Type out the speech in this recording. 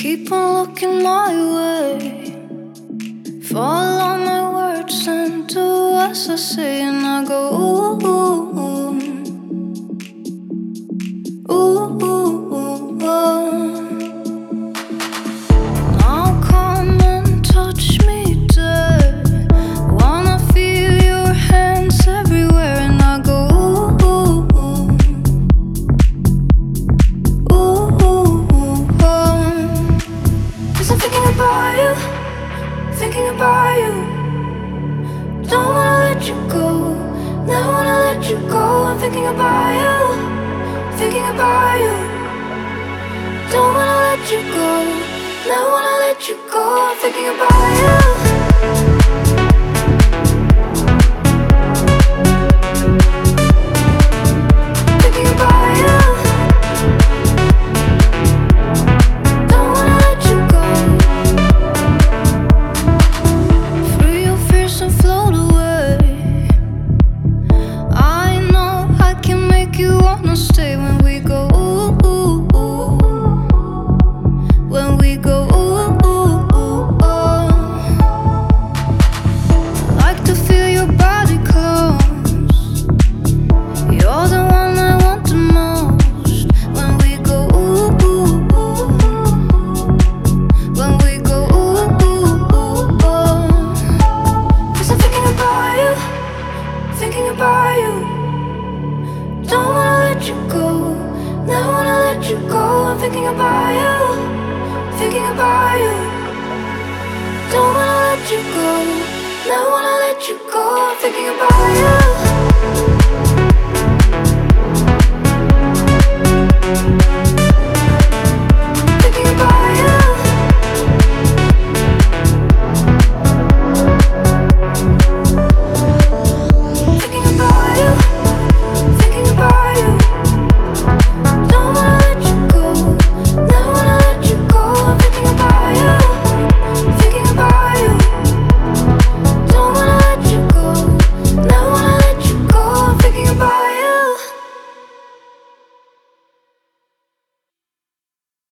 Keep on looking my way. Follow my words and do as I say, and I go ooh, ooh, ooh, ooh, ooh, ooh. Now come and touch me there. Wanna feel your hands everywhere, and I go ooh, ooh, ooh, ooh, ooh, ooh. 'Cause I'm thinking about you, thinking about you. Don't wanna let you go, never wanna let you go. I'm thinking about you, thinking about you. Don't wanna let you go, never wanna let you go. I'm thinking about you. Thinking about you. Don't wanna let you go. Free your fears and float away. I know I can make you wanna stay when we go ooh, ooh, ooh. When we go ooh, ooh, ooh, oh. Like to feel your body close. You're the one I want the most. When we go ooh, ooh, ooh. When we go ooh, ooh, ooh, oh. 'Cause I'm thinking about you, thinking about you. Don't wanna let you go, never wanna let you go. I'm thinking about you, thinking about you. Don't wanna let you go, never wanna let you go. I'm thinking about you.